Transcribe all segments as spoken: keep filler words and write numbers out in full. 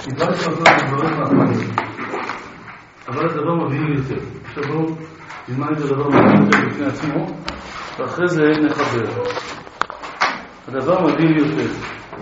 דיברתי לעשות את דברים מהחיים, אבל הדבר מביא יותר. עכשיו בואו נלמד את הדבר מביא יותר בפני עצמו, ואחרי זה נחבר. הדבר מביא יותר.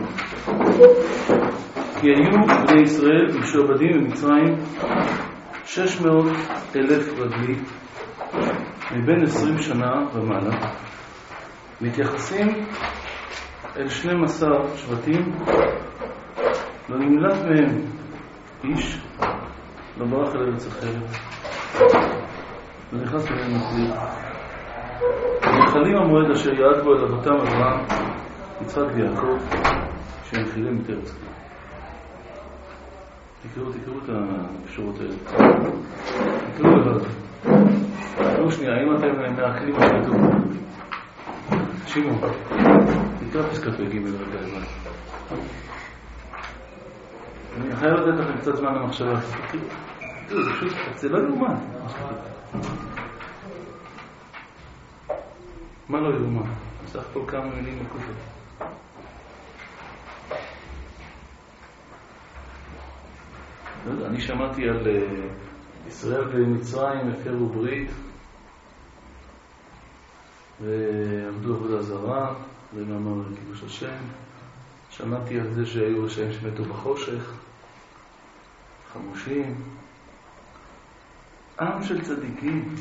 כי היו בני ישראל משועבדים במצרים שש מאות אלף רגלי מבין עשרים שנה ומעלה, מתייחסים אל שנים עשר שבטים, לא נמלט מהם איש, לא ברח אל ארץ אחרת, לא נכנס מהם נוכלי. נחלים המועד אשר יעד בו אל אבותם אברהם, יצחק ויעקב, שמחילים את ארץ. תקראו, תקראו את השורות האלה. תקראו לבד. תקראו שנייה, האם אתם מעכלים את הכתוב? שימו, תקרא פסקת ג' רגע לבד. אני חייב לתת לכם קצת זמן למחשבה. תראו, זה פשוט, זה לא יאומן. מה לא יאומן? בסך כל כמה מילים מקופות. אני שמעתי על ישראל ומצרים הפרו ברית ועבדו עבודה זרה ומאמר לכיבוש השם. שמעתי על זה שהיו רשעים שמתו בחושך, חמושים, עם של צדיקים.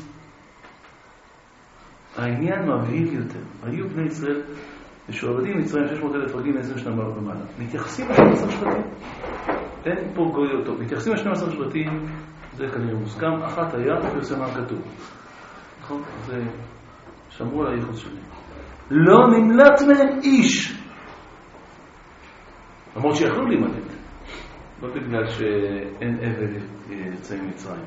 העניין מבהיל יותר. היו בני ישראל משועבדים מצרים שש מאות אלף רגלים עשרים שנה ומעלה. מתייחסים ל-שנים עשר שבטים. אין פה גויות טוב. מתייחסים ל-שנים עשר שבטים, זה כנראה מוסכם. אחת היה ופרסמה כתוב. נכון? זה שמרו על הייחוס שלי. לא נמלט מהם איש. למרות שיכלו להימלט. לא בגלל שאין עבד יוצאים מצרים.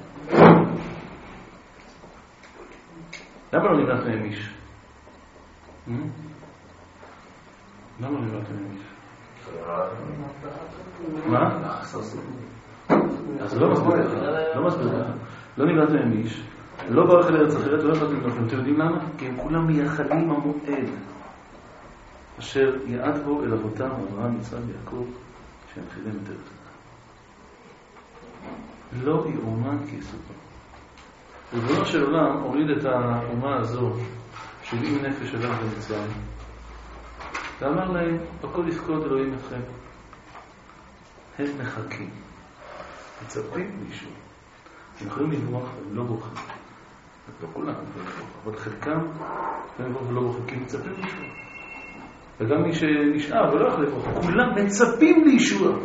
למה לא נמלט מהם איש? למה לא נמלט מהם איש? מה? אז לא מסביר לך. לא מסביר לך. לא נמלט מהם איש. לא ברח אל ארץ אחרת, לא יכולים לכם. אתם יודעים למה? כי הם כולם מייחלים המועד אשר יעד בו אל אבותם, אברהם, יצחק ויעקב, שהם חילים את ארץ. לא יאומן כי יסופר. ריבונו של עולם הוריד את האומה הזו, שבעים נפש אליו במצרים, ואמר להם, בכל יפקוד אלוהים אתכם. הם מחכים, מצפים מישהו. הם יכולים לברוח, הם לא בורחים. לא כולם, אבל חלקם הם יברוח ולא בורחים, כי מצפים מישהו. וגם מי שנשאר ולא יכול לברוח, כולם מצפים לישוע.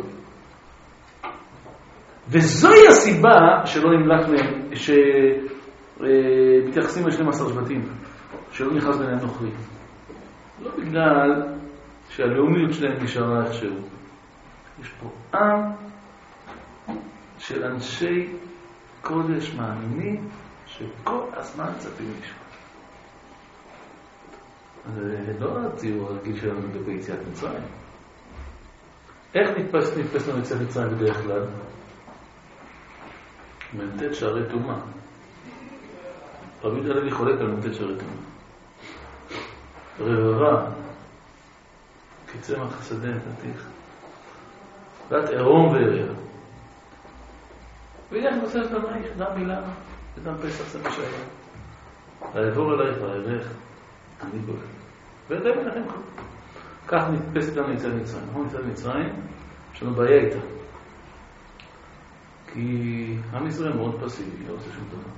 וזוהי הסיבה שלא נמלט מהם, שמתייחסים על שנים עשר שבטים, שלא נכנס ביניהם נוכרי. לא בגלל שהלאומיות שלהם נשארה איכשהו. יש פה עם של אנשי קודש מאמינים שכל הזמן מצפים לישוע. זה לא הציור הרגיל שלנו לגבי יציאת מצרים. איך נתפס, נתפס לנו יציאת מצרים בדרך כלל? מנתת שערי תומה. רבי יהודה הלוי חולק על מנתת שערי תומה. רבבה, כצמח שדה נתתיך, ואת עירום ועריה. והנה אני רוצה לדמייך, דם מילה, ודם פסח סבא שעיה. ויעבור עלייך וערך, אני גולה. וידע מנחם כל. כך נתפסת לנו יציאת מצרים. אנחנו יציאת מצרים, יש לנו בעיה איתה. כי עם ישראל מאוד פסיבי, לא עושה שום דבר.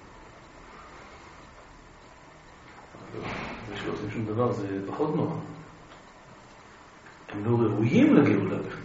ושלא עושים שום דבר זה פחות נורא. הם לא ראויים לגאולה בכלל.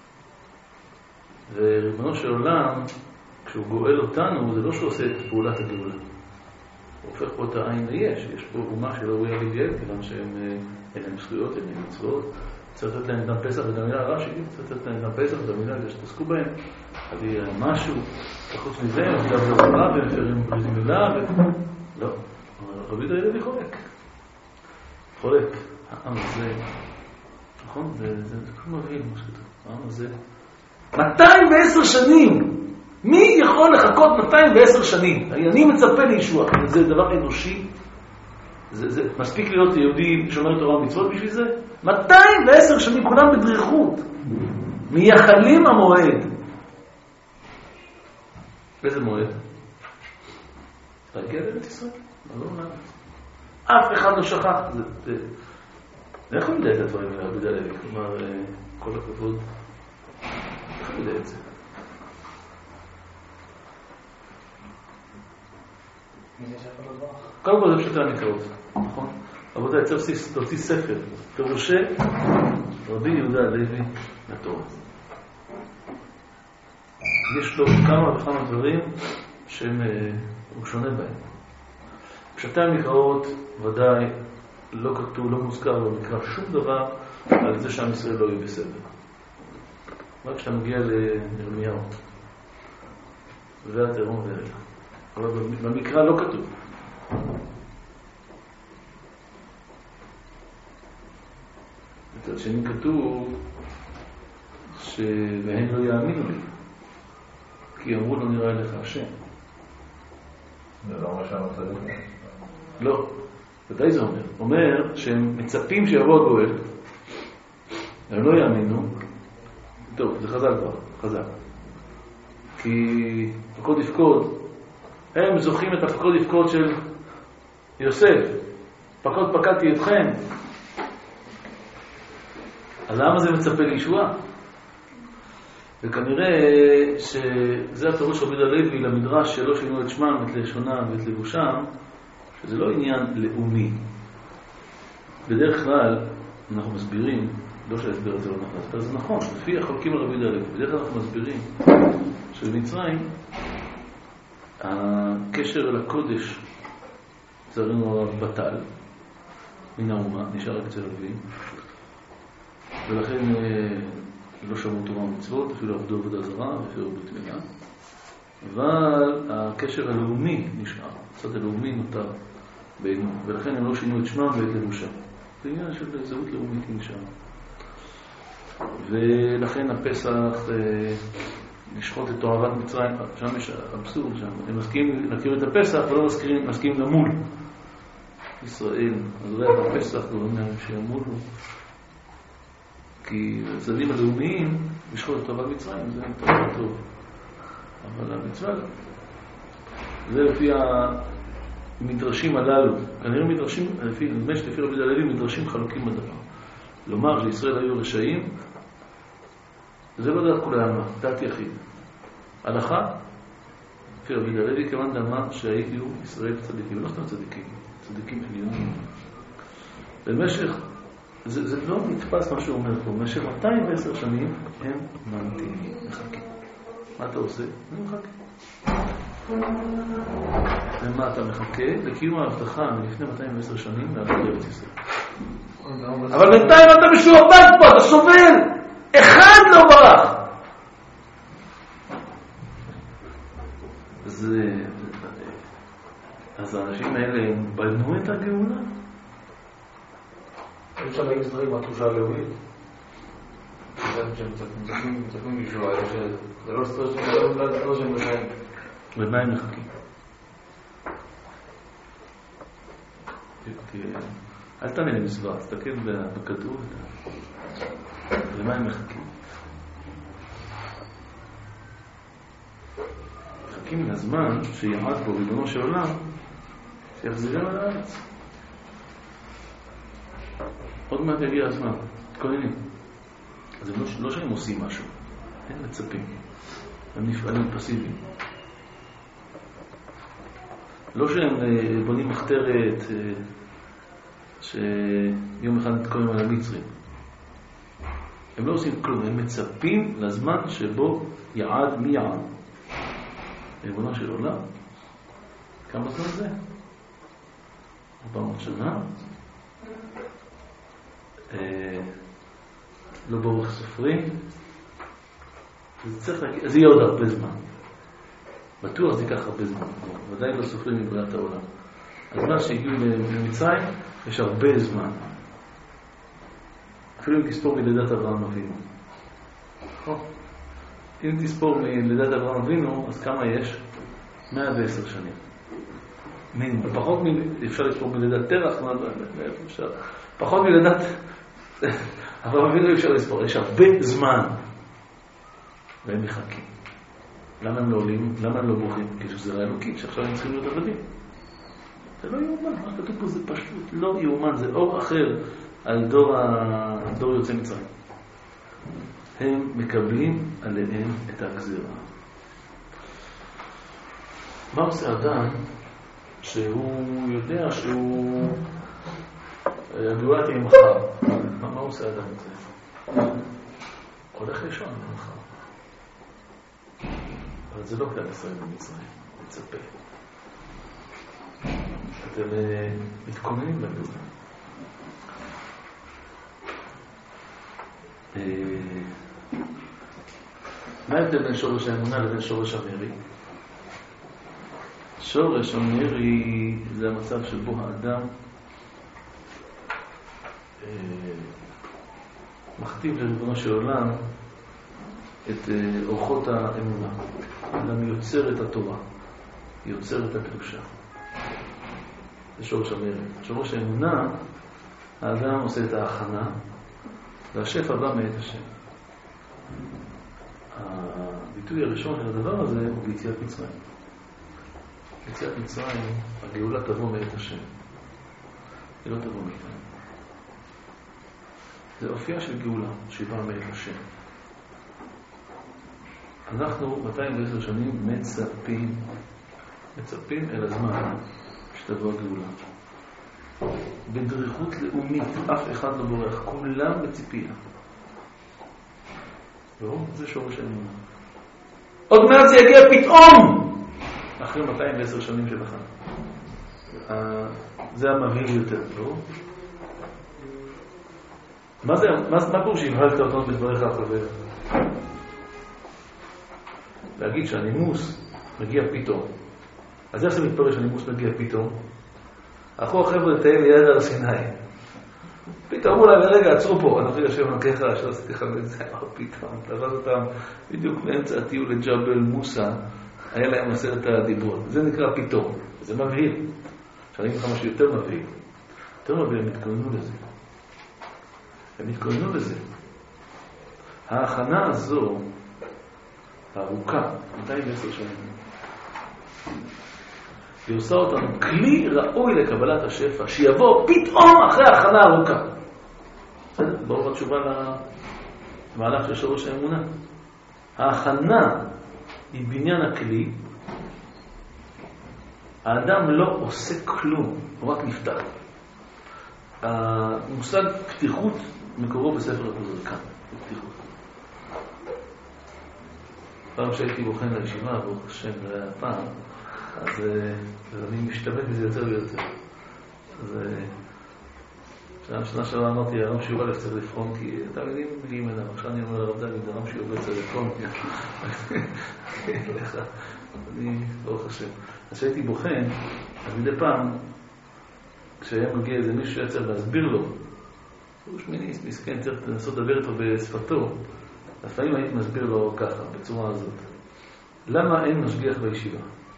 וריבונו של עולם, כשהוא גואל אותנו, זה לא שהוא עושה את פעולת הגאולה. הוא הופך פה את העין ליש. יש פה אומה שלא ראויה לגאל, כיוון שהם אין להם זכויות, אין להם מצוות. צריך לתת להם דם פסח ודם מילה הרע שלי, צריך לתת להם דם פסח ודם מילה כדי שתעסקו בהם. חדי משהו, חוץ מזה, הם גם לא רע, והם פרים ברית מילה, ו... לא. אבל רבי יהודה הלוי חולק. חולק. העם הזה, נכון? זה כמו מבהיל, מה שכתוב. העם הזה. מאתיים ועשר שנים! מי יכול לחכות מאתיים ועשר שנים? אני מצפה לישוע. זה דבר אנושי. זה, זה מספיק להיות יהודי שומר תורה ומצוות בשביל זה? מאתיים ועשר שנים, כולם בדריכות. מייחלים המועד. איזה מועד? להגיע לארץ ישראל. לא לארץ. אף אחד לא שכח. איך הוא יודע את הדברים האלה, רבי דלוי? כלומר, כל הכבוד. איך הוא יודע את זה? קודם כל זה פשוט המקרות, נכון? רבותיי, צריך להוציא ספר, פירושי רבי יהודה הלוי לתורה. יש לו כמה וכמה דברים שהוא שונה בהם. פשטי המקראות ודאי לא כתוב, לא מוזכר במקרא שום דבר על זה שעם ישראל לא יהיה בסדר. רק כשאתה מגיע לירמיהו והתרום ואלה. אבל במקרא לא כתוב. מצד שני כתוב שהם לא יאמינו לי, כי אמרו לו נראה לך השם. זה לא אומר שאנחנו צדיקים. לא, ודאי זה אומר. אומר שהם מצפים שיבוא הגואל, הם לא יאמינו. טוב, זה חז"ל כבר, חז"ל. כי פקוד יפקוד, הם זוכים את הפקוד יפקוד של יוסף. פקוד פקדתי אתכם. אז למה זה מצפה לישועה? וכנראה שזה הפירוש רבי הלוי למדרש שלא שינו את שמם, את לשונם ואת לבושם, שזה לא עניין לאומי. בדרך כלל אנחנו מסבירים, לא שההסבר הזה לא נכון, זה נכון, לפי החולקים על רבי הלוי, בדרך כלל אנחנו מסבירים שבמצרים הקשר אל הקודש צרינו בטל מן האומה, נשאר רק אצל לוי, ולכן לא שמעו תורה ומצוות, אפילו עבדו עבודה זרה ואפילו ברית מילה, אבל הקשר הלאומי נשאר, הצד הלאומי נותר בינו, ולכן הם לא שינו את שמם ואת לבושם. זה עניין של זהות לאומית נשאר. ולכן הפסח לשחוט את תועבת מצרים, שם יש אבסורד שם, הם מסכימים להכיר את הפסח ולא מסכימים, מסכימים למול ישראל, אז ריח הפסח גורם להם שימולו, כי הצדדים הלאומיים לשחוט את תועבת מצרים זה טוב טוב, אבל המצווה לא. זה לפי המדרשים הללו, כנראה מדרשים, לפי, נדמה שלפי רבי הלוי מדרשים חלוקים בדבר. לומר שישראל היו רשעים, זה לא דעת כולם, דעת יחיד. הלכה, לפי רבי הלוי, כמובן דמה שהיו ישראל צדיקים, לא סתם צדיקים, צדיקים עליונים. במשך, זה, זה לא נתפס מה שהוא אומר פה, במשך מאתיים ועשר שנים הם ממתינים, מחכים. מה אתה עושה? אני מחכה. ומה אתה מחכה? לקיום ההבטחה מלפני מאתיים ועשר שנים לעבור לארץ ישראל. אבל בינתיים אתה משועבד פה, אתה סובל. אחד לא ברח. אז, אז האנשים האלה בנו את הגאולה? אי אפשר להגיד דברים מהתחושה הלאומית. שהם מצפים בישועה, זה לא סטרס שהם מחיים. למה הם מחכים? אל תענה לי מסבר, תסתכל בכדור. למה הם מחכים? מחכים לזמן שיעמד בו ריבונו של עולם שיחזירם על הארץ. עוד מעט יגיע הזמן, תתכוננים. אז הם לא, לא שהם עושים משהו, הם מצפים, הם נפעלים פסיביים. לא שהם בונים מחתרת שיום אחד נתקונים על המצרים. הם לא עושים כלום, הם מצפים לזמן שבו יעד מי יעד. ריבונו של עולם. כמה זמן זה? ארבע מאות שנה? אה, לא ברוך סופרים. זה צריך להגיד, אז יהיה עוד הרבה זמן. בטוח זה ייקח הרבה זמן. ודאי לא סופרים מבריאת העולם. הזמן שהגיעו למצרים יש הרבה זמן. אפילו אם תספור מלידת אברהם אבינו. אם תספור מלידת אברהם אבינו, אז כמה יש? מאה ועשר שנים. פחות מ... אפשר לספור מלידת תרח, אפשר. פחות מלידת אברהם אבינו אפשר לספור. יש הרבה זמן. והם מחכים. למה הם לא עולים? למה הם לא בוכים? כי יש גזירה אלוקית שעכשיו הם צריכים להיות עבדים. זה לא יאומן, מה כתוב פה זה פשוט לא יאומן, זה אור אחר על דור, ה... דור יוצא מצרים. הם מקבלים עליהם את הגזירה. מה עושה אדם שהוא יודע שהוא הגאולה תהיה מחר? מה, מה עושה אדם את זה? הולך לישון מחר. אבל זה לא כלל ישראל במצרים, מצפה. אתם מתכוננים לגאולה. מה ההבדל בין שורש האמונה לבין שורש המרי? שורש המרי זה המצב שבו האדם מכתיב לריבונו של עולם את אורחות האמונה. האדם יוצר את התורה, יוצר את הקדושה. זה שורש המרי. שורש האמונה, האדם עושה את ההכנה, והשפע בא מאת השם. הביטוי הראשון של הדבר הזה הוא ביציאת מצרים. ביציאת מצרים, הגאולה תבוא מאת השם. היא לא תבוא מאיתנו. זה אופייה של גאולה שבאה מאת השם. אנחנו מאתיים ועשר שנים מצפים, מצפים אל הזמן שתבוא הגאולה. בדריכות לאומית, אף אחד לא בורח, כולם בציפייה. לא, זה שורש האמונה. עוד מעט זה יגיע פתאום! אחרי מאתיים ועשר שנים שלך. זה המבהיל יותר, לא? מה זה, מה קורה שהבהלת אותנו בדבריך החבר? להגיד שהנימוס מגיע פתאום. אז איך זה מתפרש שהנימוס מגיע פתאום? אחו החבר'ה תהיה ליד על הסיני. פתאום אולי לרגע עצרו פה, אנחנו יושב מנכך אשר עשיתי חמד זה, אבל פתאום, תפס אותם בדיוק מאמצע הטיול לג'בל מוסא, היה להם עשרת הדיברות. זה נקרא פתאום, זה מבהיל. שאני אגיד לך משהו יותר מבהיל. יותר מבהיל, הם התכוננו לזה. הם התכוננו לזה. ההכנה הזו, הארוכה, מאתיים ועשר שנים, היא עושה אותנו כלי ראוי לקבלת השפע, שיבוא פתאום אחרי ההכנה הארוכה. ברור התשובה למהלך של שורש האמונה. ההכנה היא בניין הכלי. האדם לא עושה כלום, הוא רק נפתח. המושג פתיחות מקורו בספר הפוזרקן. פתיחות. פעם שהייתי בוחן לישיבה, ברוך השם, זה היה פעם, אז, אז אני משתמש בזה יותר ויותר. אז שנה שעברה אמרתי, הרב שיעור א' צריך לפרום, כי תלמידים מגיעים אליו. עכשיו אני אומר לרב דוד, הרב שיעור א' צריך לפרום, אני, ברוך השם. אז שהייתי בוחן, אז מדי פעם, כשהיה מגיע איזה מישהו שהיה צריך להסביר לו, הוא שמיניסט, מסכן, צריך לנסות לדבר איתו בשפתו, לפעמים הייתי מסביר לו ככה, בצורה הזאת. למה אין משגיח בישיבה?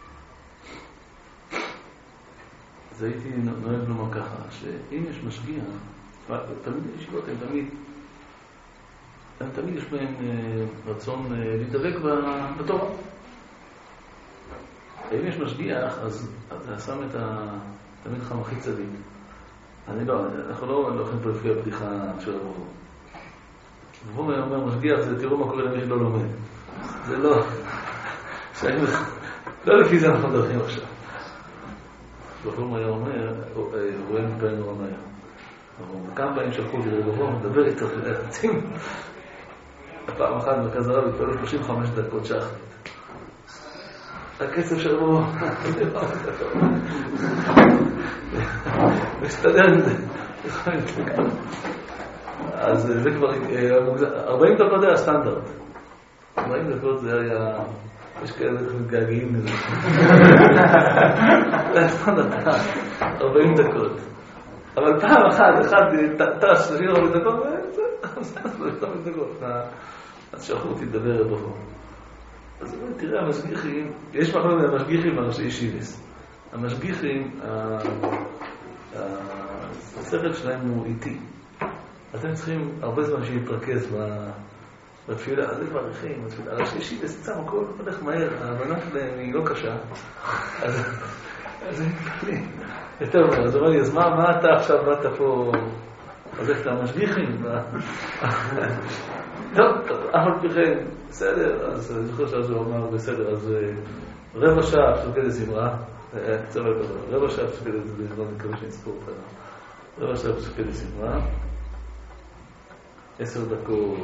אז הייתי נוהג לומר ככה, שאם יש משגיח, תמיד הישיבות הם תמיד, הם תמיד יש בהם רצון להתדבק בתורה. אם יש משגיח, אז אתה שם את התמיד חם הכי צדיק. אני לא, אנחנו לא הולכים פה לפי הפתיחה של הרוב. הרוב אומר, משגיח זה תראו מה קורה למי שלא לומד. זה לא, לא לפי זה אנחנו מדברים עכשיו. הרוב היה אומר, רואה מפעיל נורא מהר. כמה פעמים שלחו אותי לרבו, מדבר איתו, להרצים. הפעם אחת מרכז הרב התפעלו שלושים וחמש דקות שחרית. הקצב של רבו, מסתדר עם זה. אז זה כבר, ארבעים דקות זה הסטנדרט. ארבעים דקות זה היה, יש כאלה מתגעגעים מזה. זה הסטנדרט, ארבעים דקות. אבל פעם אחת, אחד טס, שלושים וחמש דקות, שלושים וחמש דקות. אז שלחו אותי לדבר רבו. אז תראה, המשגיחים, יש מחלוקת בין המשגיחים ואנשי ישיבס. המשגיחים, השכל שלהם הוא איטי. אתם צריכים הרבה זמן שיתרכז בתפילה, אז זה כבר רכים, בתפילה. על השלישי בסצם הכל הולך מהר, ההבנה שלהם היא לא קשה. אז זה מתפלים. יותר מהר, אז אומר לי, אז מה אתה עכשיו באת פה, אז איך אתה משגיחים? לא, אף על פי כן, בסדר, אז אני זוכר שאז הוא אמר, בסדר, אז רבע שעה פסוקי לזמרה, רבע שעה פסוקי לזמרה, אני מקווה שנזכור אותה. רבע שעה פסוקי לזמרה, עשר דקות,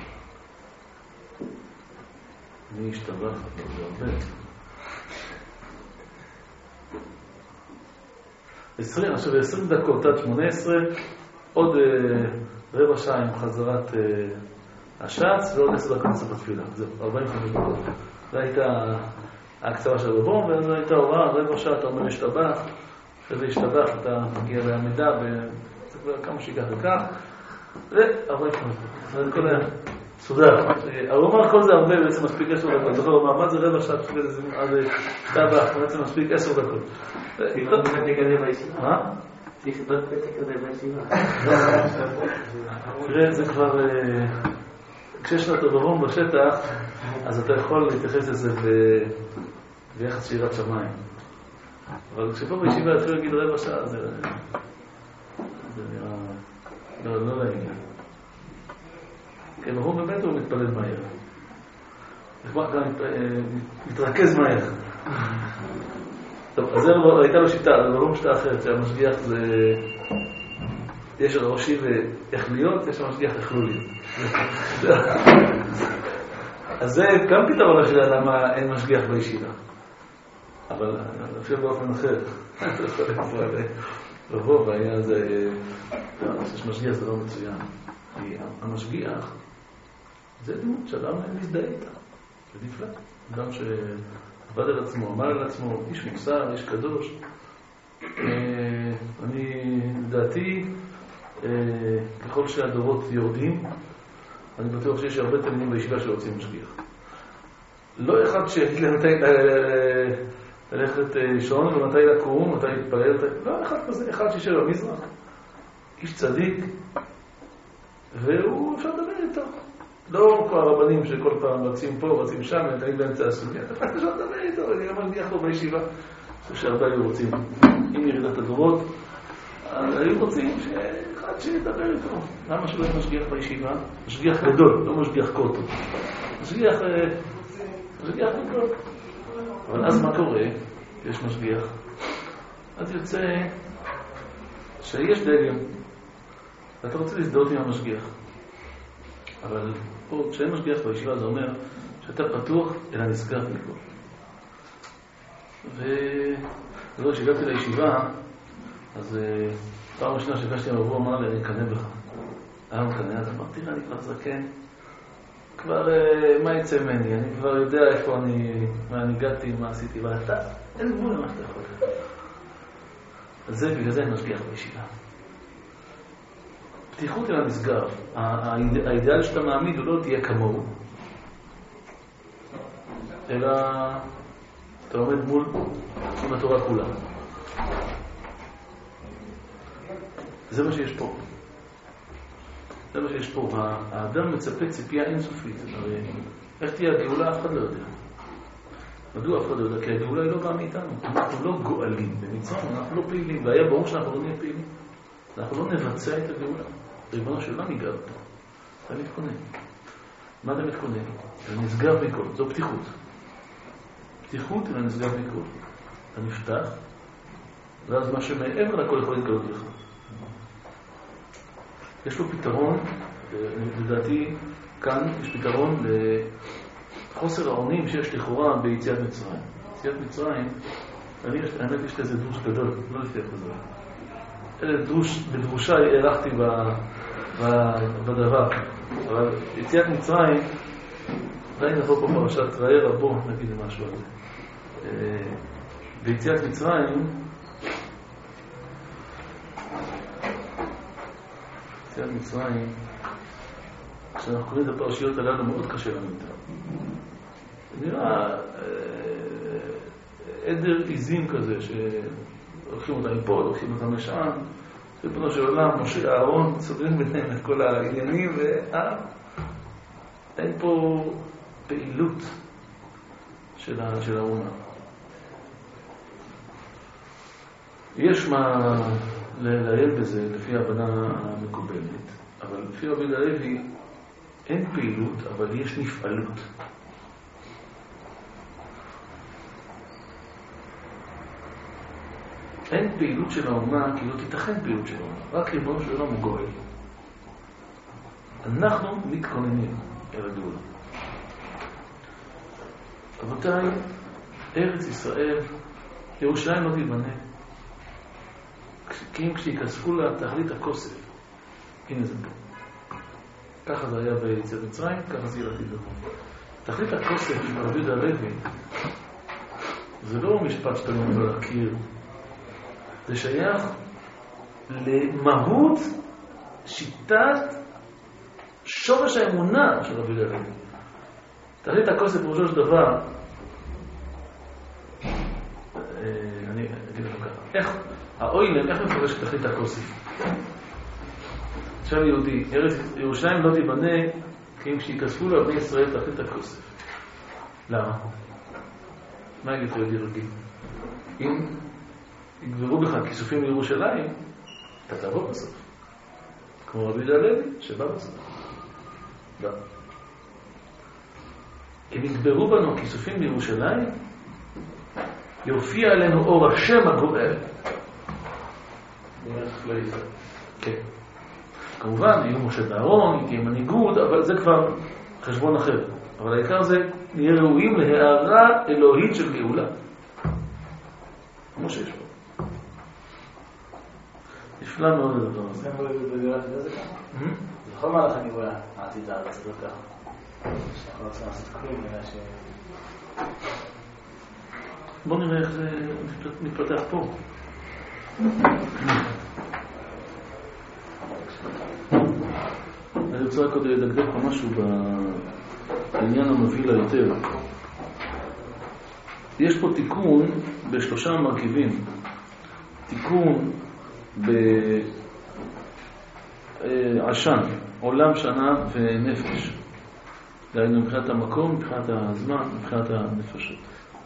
מי השתבח, זה הרבה. עשרים, עכשיו עשרים דקות עד שמונה עשרה, עוד רבע שעה עם חזרת השץ, ועוד עשר דקות נוסף בתפילה. זהו, ארבעים וחמש דקות. זו הייתה ההקצבה של רבום, ואז הייתה הוראה, רבע שעה אתה אומר להשתבח, אחרי זה להשתבח, אתה מגיע לעמידה, זה כבר כמה שיקח וכך, ו-ארבעים וחמש דקות. זה כל היה סודר. הוא אומר כל זה הרבה, בעצם מספיק עשר דקות. זוכר, במעמד זה רבע שעה, פשוט איזה עד השתבח, בעצם מספיק עשר דקות. מה? לכתוב פתק כזה בישיבה. תראה, זה כבר... כשיש לך ברום בשטח, אז אתה יכול להתייחס לזה ביחס שירת שמיים. אבל כשפה בישיבה אפילו להגיד רבע שעה, זה נראה... לא לעניין. כן, ברום באמת הוא מתפלל מהר. גם מתרכז מהר. טוב, אז הייתה לו שיטה, זה לא שיטה אחרת, שהמשגיח זה... יש ראשי ואיך להיות, יש המשגיח איך לא להיות. אז זה גם פתרון לשאלה למה אין משגיח בישיבה. אבל אני חושב באופן אחר. אתה יכול לקרוא לבוא, והיה זה... משגיח זה לא מצוין. כי המשגיח זה דמות שאדם מזדהה איתה. זה נפלא. אדם ש... עבד על עצמו, אמר על עצמו, איש מוסר, איש קדוש. אני, לדעתי, ככל שהדורות יורדים, אני בטוח שיש הרבה תלמידים בישיבה שרוצים משגיח. לא אחד שיגיד להם מתי ללכת לישון, ומתי לקום, מתי להתפלל, לא אחד כזה, אחד שישב במזרח, איש צדיק, והוא אפשר לדבר איתו. לא כל הרבנים שכל פעם רצים פה, רצים שם, הם תמיד באמצע הסוגיה. אתה פשוט אפשר לדבר איתו, אני אמר לי פה בישיבה. אני חושב שהרבה היו רוצים, עם ירידת הדורות, היו רוצים שאחד שידבר איתו. למה שלא יהיה משגיח בישיבה? משגיח גדול, לא משגיח קוטו. משגיח... משגיח גדול. אבל אז מה קורה? יש משגיח. אז יוצא שיש דגם. ואתה רוצה להזדהות עם המשגיח. אבל פה, כשאין משגיח בישיבה, זה אומר שאתה פתוח אלא נסגר מכל. וזהו, כשהגעתי לישיבה, אז פעם ראשונה שפגשתי עם רבו, אמר לי, אני אקנה בך. היה מקנה, אז אמרתי, תראה, אני כבר זקן. כבר, מה יצא ממני? אני כבר יודע איפה אני, מה אני הגעתי, מה עשיתי, ואתה, אין גבול למה שאתה יכול. אז זה, בגלל זה אני משגיח בישיבה. פתיחות אל המסגר. האידאל שאתה מעמיד הוא לא תהיה כמוהו, אלא אתה עומד מול עם התורה כולה. זה מה שיש פה. זה מה שיש פה. האדם מצפה ציפייה אינסופית. הרי איך תהיה הגאולה? אף אחד לא יודע. מדוע אף אחד לא יודע? כי הגאולה היא לא באה מאיתנו. אנחנו לא גואלים במצרים, אנחנו לא פעילים. והיה ברור שאנחנו לא נהיה פעילים. אנחנו לא נבצע את הגאולה. ריבונו של מה ניגע אותו? אתה מתכונן. מה אתה מתכונן? זה נסגר מכל. זו פתיחות. פתיחות היא נסגר מכל. אתה נפתח, ואז מה שמעבר לכל יכול להתגלות לך. יש לו פתרון, לדעתי כאן יש פתרון לחוסר האונים שיש לכאורה ביציאת מצרים. יציאת מצרים, אני, האמת יש לזה דרוש גדול, לא לפי הכזו. אלה דרוש, בדרושה הערכתי ב, ב, בדבר. אבל יציאת מצרים, אולי נבוא פה פרשת ראי רבו, נגיד משהו על זה. ביציאת מצרים, יציאת מצרים, כשאנחנו קוראים את הפרשיות הללו מאוד קשה לנו איתה. זה נראה עדר עיזים כזה, שלוקחים אותם מפה, לוקחים אותם לשם, ריבונו של עולם, משה, אהרון, סוגרים ביניהם את כל העניינים, ואה, אין פה פעילות של, ה, של האומה. יש מה להעיל בזה לפי ההבנה המקובלת, אבל לפי רבי יהודה הלוי אין פעילות, אבל יש נפעלות. אין פעילות של האומה, כי לא תיתכן פעילות של האומה. רק ריבונו של עולם הוא גואל. אנחנו מתכוננים אל הגאולה. רבותיי, ארץ ישראל, ירושלים לא תיבנה. כי אם כשתיכספו לה תכלית הכוסף, הנה זה פה. ככה זה היה ביציאת מצרים, ככה זה ילדים לבוא. תכלית הכוסף של רבי יהודה הלוי, זה לא משפט שאתה לא יכול להכיר. זה שייך למהות שיטת שורש האמונה של רבי יהודה הלוי. תכלית הכוסף בראשו של דבר, אני אגיד לכם ככה, איך, האוילם, איך מפרש את תכלית הכוסף? עכשיו יהודי, ירושלים לא תיבנה, כי אם כשייכספו לה בני ישראל תכלית הכוסף. למה? מה יגיד יהודי רגיל? אם יגברו בך כיסופים לירושלים, אתה תעבור בסוף. כמו רבי יהודה הלוי, שבא בסוף. לא. אם יגברו בנו כיסופים לירושלים, יופיע עלינו אור השם הגואל. כן. כמובן, יהיו משה ואהרון, יהיה מנהיגות, אבל זה כבר חשבון אחר. אבל העיקר זה, נהיה ראויים להערה אלוהית של גאולה. כמו שיש פה. נפלא מאוד לדבר הזה. זה בגאולה של זה ככה? בכל מהלך הגאולה, העתיד הארץ, לא ככה. שאנחנו לא צריכים לעשות כלום, נראה ש... בואו נראה איך זה מתפתח פה. אני רוצה רק עוד לדקדק פה משהו בעניין המוביל היותר. יש פה תיקון בשלושה מרכיבים. תיקון בעשן, עולם, שנה ונפש. דהיינו מבחינת המקום, מבחינת הזמן, מבחינת הנפשות.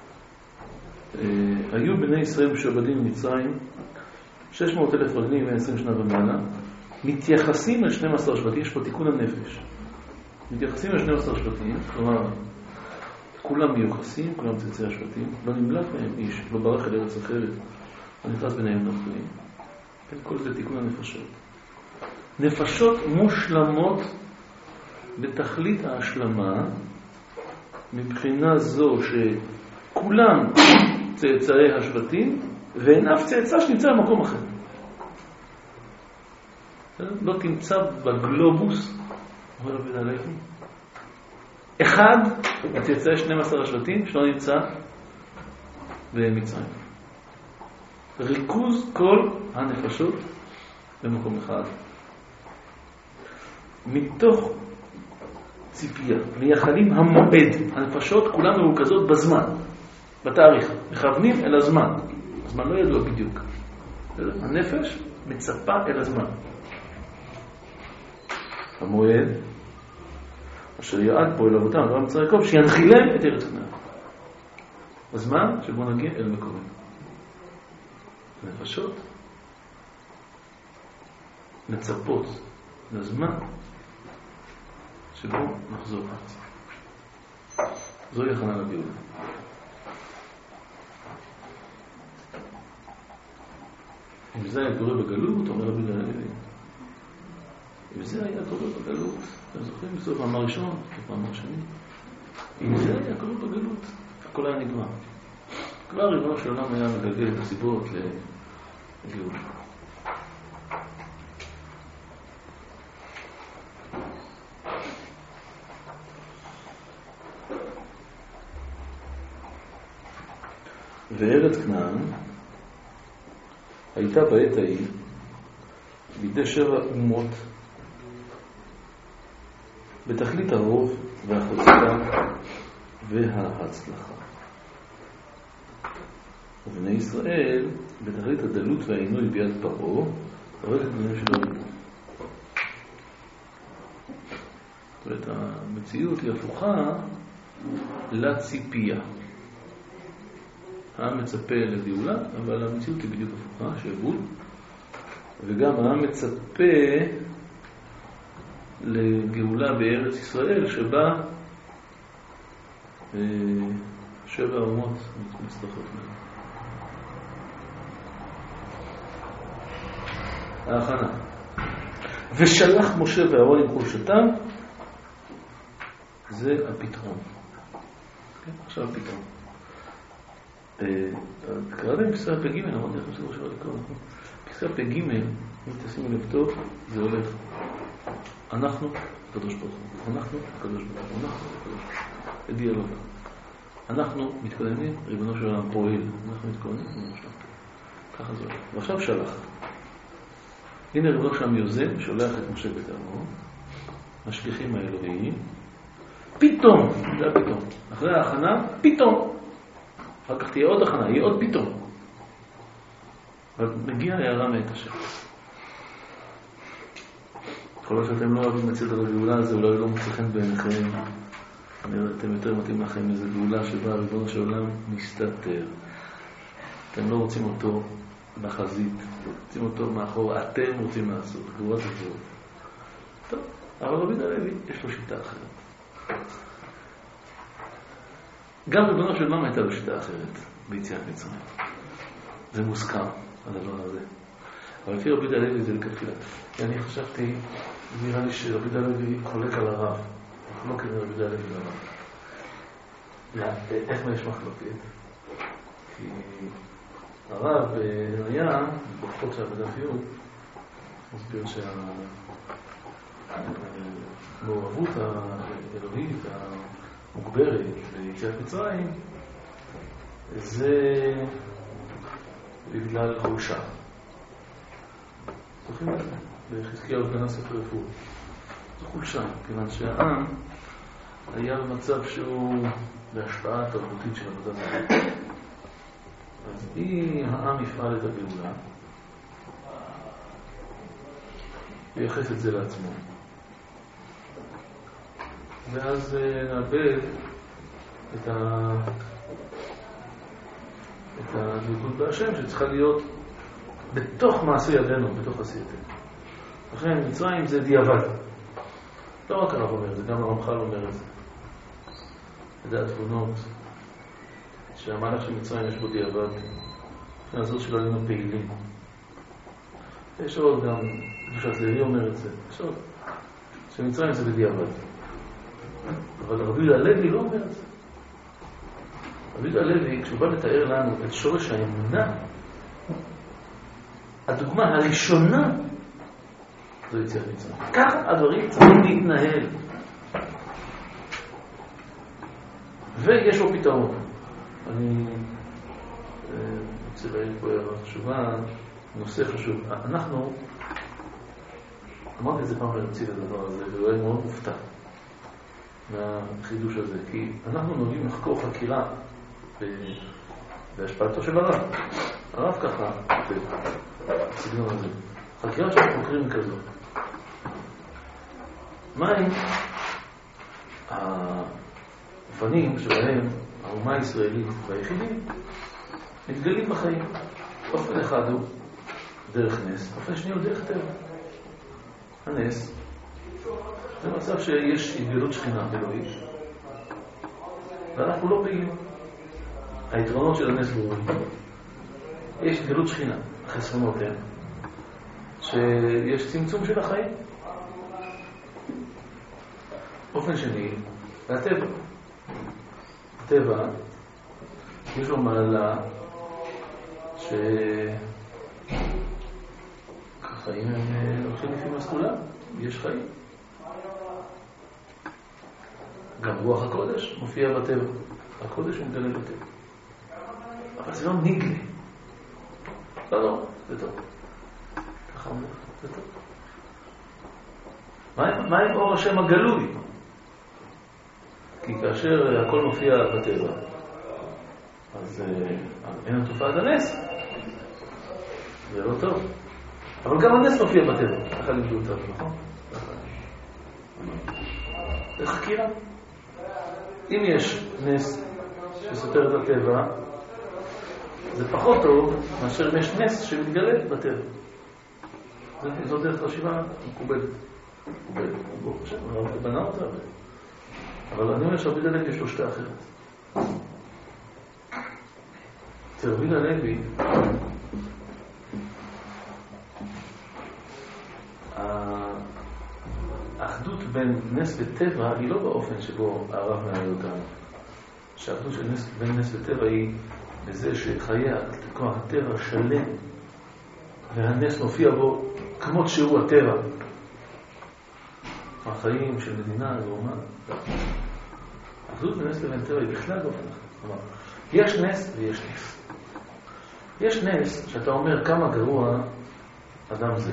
היו בני ישראל משועבדים במצרים שש מאות אלף רגלים ועשרים שנה ומעלה, מתייחסים אל שנים עשר שבטים. יש פה תיקון הנפש, מתייחסים אל שנים עשר שבטים, כלומר כולם מיוחסים, כולם צאצאי השבטים, לא נמלט מהם איש, לא ברח אל ארץ אחרת, לא נכנס ביניהם נפלים. כן, כל זה תיקון הנפשות. נפשות מושלמות בתכלית ההשלמה, מבחינה זו שכולם צאצאי השבטים, ואין אף צאצא שנמצא במקום אחר. לא תמצא בגלובוס, אומר רבי יהודה הלוי, אחד הצאצאי שנים עשר השבטים שלא נמצא במצרים. ריכוז כל הנפשות במקום אחד. מתוך ציפייה, מייחלים המועד, הנפשות כולן מרוכזות בזמן, בתאריך, מכוונים אל הזמן. הזמן לא ידוע בדיוק. הנפש מצפה אל הזמן. המועד, אשר יעד פה אל אבותם, אברהם יצחק ויעקב, שינחילם את ארץ כנען. הזמן שבו נגיע אל מקומנו. הנפשות מצפות לזמן שבו נחזור ארצה. זוהי הכנה לגאולה. אם זה היה קורה בגלות, אומר רבי יהודה הלוי, אם זה היה קורה בגלות, אתם זוכרים בסוף מאמר ראשון, מאמר שני, אם זה היה קורה בגלות, הכל היה נגמר. כבר ריבונו של עולם היה מגלגל את הסיבות לגאולה. וארץ כנען הייתה בעת ההיא בידי שבע אומות בתכלית הרוב והחוצה וההצלחה. ובני ישראל בתכלית הדלות והעינוי ביד פרעה ורק את בנים שלו ריבו. זאת אומרת, המציאות היא הפוכה לציפייה. העם מצפה לגאולה, אבל המציאות היא בדיוק הפוכה, שעבוד. וגם העם מצפה לגאולה בארץ ישראל, שבה שבע אומות מצטרפות מהם. ההכנה. ושלח משה ואהרון עם חולשתם, זה הפתרון. כן, עכשיו הפתרון. קראתם פסקה פג' אמרתי לכם שזה ראשון לקרוא, נכון? פסקה פג', אם תשימו לב טוב, זה הולך. אנחנו, הקדוש ברוך הוא. אנחנו, הקדוש ברוך הוא. אנחנו, הקדוש ברוך הוא. דיאלוג. אנחנו מתכוננים, ריבונו של עולם פועל. אנחנו מתכוננים, ריבונו של עולם פועל. ככה זה הולך. ועכשיו שלח. הנה ריבונו של עולם יוזם, שולח את משה ואת אהרון, משליחים האלוהיים. פתאום, זה פתאום. אחרי ההכנה, פתאום. אחר כך תהיה עוד הכנה, יהיה עוד פתאום. אבל מגיע הערה מאת השם. כל עוד שאתם לא אוהבים לצאת על הגאולה הזה, אולי לא מוצא חן בעיניכם. אתם יותר מתאים לכם איזו גאולה שבה ריבונו של עולם מסתתר. אתם לא רוצים אותו בחזית, רוצים אותו מאחור, אתם רוצים לעשות, גאולת הגאולה. טוב, אבל רבי הלוי יש לו שיטה אחרת. גם ריבונו של עולם הייתה לו שיטה אחרת ביציאת מצרים. זה מוסכם, הדבר הזה. אבל לפי רבי הלוי זה לכתחילה. אני חשבתי, נראה לי שרבי הלוי חולק על הרב. מחלוקת רבי הלוי לרב. איך מה יש מחלוקת? כי הרב היה, בחוק של הבדפיות, מסביר שהמעורבות האלוהית המוגברת ביציאת מצרים זה בגלל חולשה. זוכרים את זה? בחזקיהו בן ספר רפואה. זו חולשה, כיוון שהעם היה במצב שהוא בהשפעה תרבותית של עבודת העם. אז אם העם יפעל את הגאולה, ויחס את זה לעצמו, ואז נאבד את ה... את הדבקות בהשם שצריכה להיות בתוך מעשה ידינו, בתוך עשייתנו. לכן מצרים זה דיעבד. לא רק הרב אומר את זה, גם הרמח"ל אומר את זה. זה התבונות שהמהלך של מצרים יש בו דיעבד. לפני הזאת שלא היינו פעילים. יש עוד גם, קדושת לוי אומר את זה, יש עוד, שמצרים זה בדיעבד. אבל רבי הלוי לא אומר את זה. רבי הלוי, כשהוא בא לתאר לנו את שורש האמונה, הדוגמה הראשונה זו יציאת מצרים. כך הדברים צריכים להתנהל. ויש לו פתרון. אני רוצה להעיר פה הערה חשובה, נושא חשוב. אנחנו, אמרתי את זה פעם להציל הדבר הזה, והוא היה מאוד מופתע מהחידוש הזה, כי אנחנו נוהגים לחקור חקירה בהשפעתו של הרב. הרב ככה, בסגנון הזה. חקירה של חוקרים כזו. מהם האופנים שבהם האומה הישראלית והיחידים מתגלים בחיים? אופן אחד הוא דרך נס, אופן שני הוא דרך טבע. הנס זה מצב שיש התגלות שכינה אלוהית ואנחנו לא פעילים. היתרונות של הנס ברורים. יש התגלות שכינה, החסרונות הם שיש צמצום של החיים. אופן שני, זה הטבע. הטבע יש לו מעלה שהחיים הם הולכים לפי מסלולם, יש חיים. גם רוח הקודש מופיע בטבע. הקודש הוא מתגלה בטבע. אבל זה לא נגלה. לא, לא, זה טוב. ככה אומר, זה טוב. מה עם אור השם הגלוי? כי כאשר הכל מופיע בטבע, אז אין תופעת הנס. זה לא טוב. אבל גם הנס מופיע בטבע. ככה לימדו אותנו, נכון? זה חקירה. אם יש נס שסותר את הטבע, זה פחות טוב מאשר אם יש נס שמתגלה בטבע. זו דרך חשיבה מקובלת. מקובלת, ברוך השם, הרב בנה אותה. אבל אני אומר שרבי דלג יש לו שתי אחרת. אצל רבי דלוי, האחדות בין נס וטבע היא לא באופן שבו הרב מעלה אותנו. שהאחדות של נס, בין נס וטבע היא בזה שחיי הטבע שלם והנס מופיע בו כמות שהוא הטבע. החיים של מדינה זה אומן. האחדות בין נס לבין טבע היא בכלל באופן אחר. יש נס ויש נס. יש נס שאתה אומר כמה גרוע אדם זה.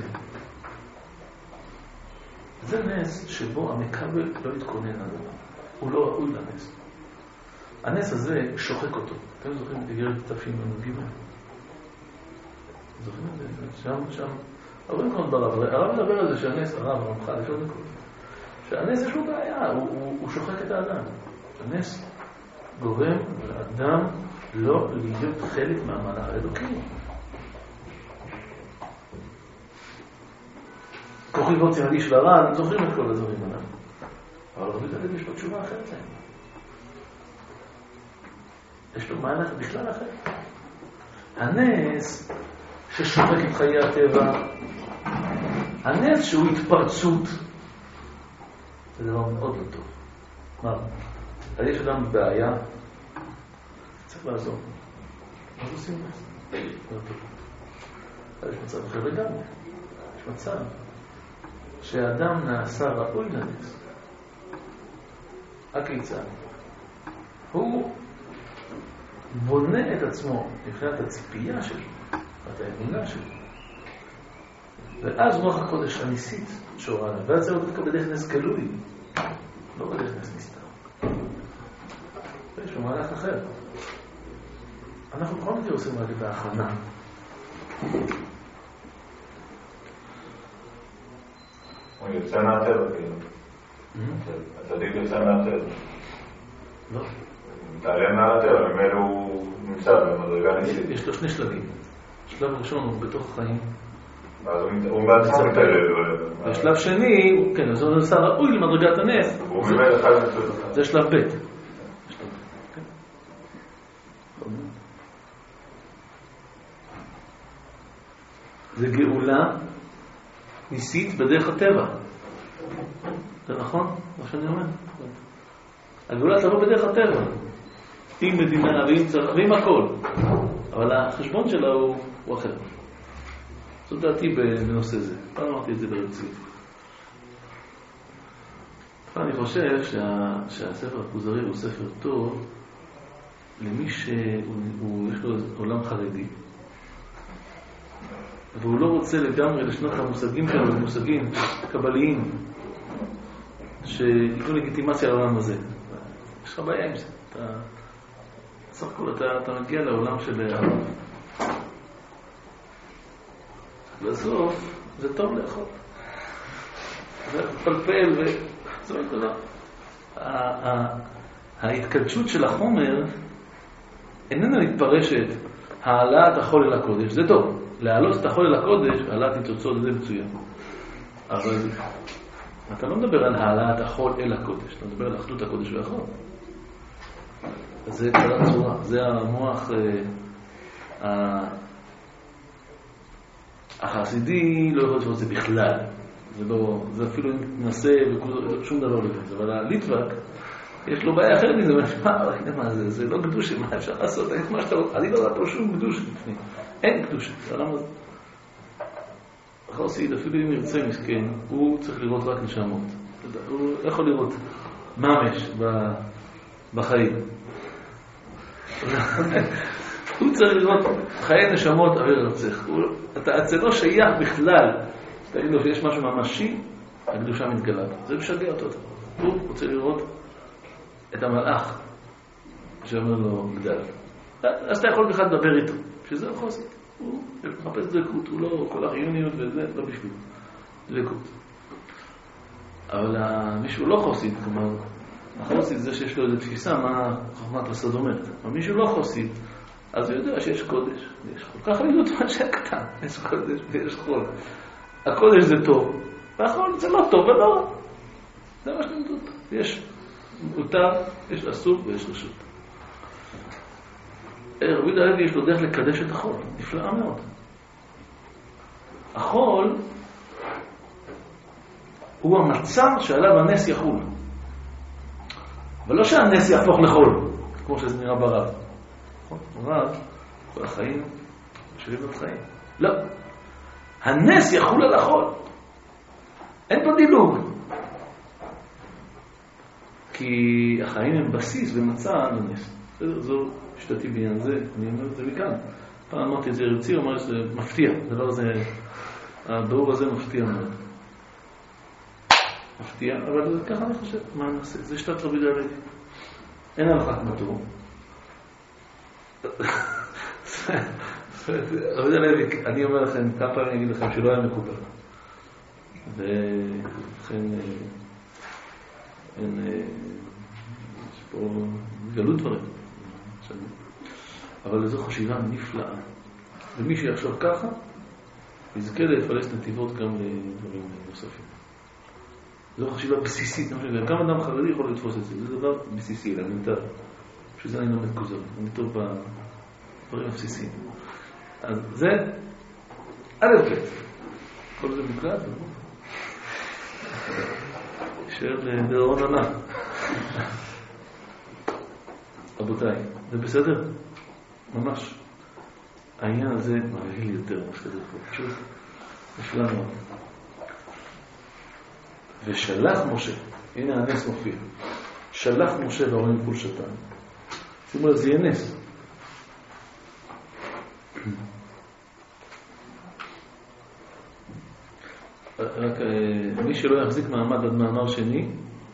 זה נס שבו המקבל לא יתכונן לדבר. הוא לא ראוי לנס. הנס הזה שוחק אותו. אתם זוכרים את איגרת תפים גימל? זוכרים את זה? שם, שם. הרבה מקומות ברב. הרב מדבר על זה שהנס, הרב, הרמח"ל, יש עוד נקודות. שהנס יש לו בעיה, הוא, הוא, הוא שוחק את האדם. הנס גורם לאדם לא להיות חלק מהמהלך האלוקי. כוחי ועוצם ידי של הר"ן, זוכרים את כל הדברים עליו. אבל רבי דלוי יש לו תשובה אחרת להם. יש לו מהלך בכלל אחר. הנס ששוחק את חיי הטבע, הנס שהוא התפרצות, זה דבר מאוד לא טוב. מה? אז יש אדם בבעיה, צריך לעזור. מה עושים נס? לא טוב. אז יש מצב אחר לגמרי. יש מצב שהאדם נעשה ראוי לנס. הכיצד? הוא בונה את עצמו מבחינת הציפייה שלו, את האמונה שלו. ואז רוח הקודש הניסית שורה עליו, ואז זה לא דווקא בדרך נס גלוי, לא בדרך נס נסתר. ויש לו מהלך אחר. אנחנו כל מקרה עושים רק את ההכנה. הוא יוצא מהטבע, כאילו. הצדיק יוצא מהטבע. לא. מתעלם מהטבע, ממילא הוא נמצא במדרגה ניסית. יש לו שני שלבים. השלב הראשון הוא בתוך החיים. אז הוא בעצמו מתעלל. השלב שני, כן, אז הוא נעשה ראוי למדרגת הנס. הוא ממילא חי מצוות. זה שלב ב'. זה גאולה ניסית בדרך הטבע. זה נכון? מה שאני אומר? הגאולה תבוא בדרך הטבע. עם מדינה ועם צבא ועם הכל. אבל החשבון שלה הוא, הוא אחר. זאת דעתי בנושא זה. פעם אמרתי את זה ברצינות. אני חושב שה, שהספר הכוזרי הוא ספר טוב למי שיש לו עולם חרדי. והוא לא רוצה לגמרי לשנות את המושגים שלו, מושגים קבליים שיתנו לגיטימציה לעולם הזה. יש לך בעיה עם זה. אתה, סך הכל אתה, אתה מגיע לעולם של הרב. בסוף זה טוב לאכול. זה פלפל וזו את דבר. ההתקדשות של החומר איננה מתפרשת העלאת החול אל הקודש. זה טוב. להעלות את החול אל הקודש, העלאת ניצוצות זה מצוין. אבל אתה לא מדבר על העלאת החול אל הקודש, אתה מדבר על אחדות הקודש והחול. אז זה קצת צורה, זה המוח אה, החסידי לא יכול לצפות את זה בכלל. זה, לא, זה אפילו ננסה ושום דבר לא כזה. אבל הליטווק, יש לו בעיה אחרת מזה, מה זה, זה לא קדושה, מה אפשר לעשות? אני לא יודע פה שום קדושה לפני. אין קדושה, למה זה? החסיד, אפילו אם ירצה מסכן, הוא צריך לראות רק נשמות. הוא יכול לראות ממש בחיים. הוא צריך לראות חיי נשמות אוויר רצח. אתה אצלו שייך בכלל, תגיד לו שיש משהו ממשי, הקדושה מתגלה. זה משגע אותו. הוא רוצה לראות את המלאך שאומר לו גדל. אז אתה יכול בכלל לדבר איתו, שזה החסיד. הוא מחפש דקות, הוא לא כל החיוניות וזה, לא בשביל דקות. אבל מישהו לא חסיד, כלומר, החסיד זה שיש לו איזו תפיסה מה חוכמת הסוד אומרת. אבל מישהו לא חסיד, אז הוא יודע שיש קודש ויש חול. ככה לימדו את מה שהיה קטן, יש קודש ויש חול. הקודש זה טוב, והחול זה לא טוב ולא רע. זה מה שלימדו אותו. יש מותר, יש אסור ויש רשות. רבי יהודה הלוי יש לו דרך לקדש את החול, נפלאה מאוד. החול הוא המצב שעליו הנס יחול. אבל לא שהנס יהפוך לחול, כמו שזה נראה ברב. ברב, כל החיים, שווים את חיים. לא. הנס יחול על החול. אין פה דילוג. כי החיים הם בסיס ומצע על הנס. זו שתתי בעניין זה, אני אומר את זה מכאן. פעם אמרתי את זה רצי, הוא אמר שזה מפתיע. הדבר הזה, הבירור הזה מפתיע מאוד. מפתיע, אבל ככה אני חושב, מה נעשה? זה שתת רבי יהודה הלוי. אין הלכת מתור. רבי יהודה הלוי, אני אומר לכם, כמה פעמים אני אגיד לכם שלא היה מקובל. ולכן אין, יש פה גלות דברים. אבל זו חשיבה נפלאה. ומי שיחשוב ככה, יזכה לפלס נתיבות גם לדברים נוספים. זו חשיבה בסיסית. גם אדם חרדי יכול לתפוס את זה. זה דבר בסיסי, אלמנטרי. בשביל זה אני לומד כוזר. אני טוב בדברים הבסיסיים. אז זה א' ב'. כל זה מוקלט. ישר לדרון עונה. רבותיי, זה בסדר? ממש. העניין הזה מבהיל יותר מה שכזה פה. פשוט, נפלא מאוד. ושלח משה, הנה הנס מופיע. שלח משה והרואים כל שתן. שימו לב, זה יהיה נס. רק מי שלא יחזיק מעמד עד מאמר שני,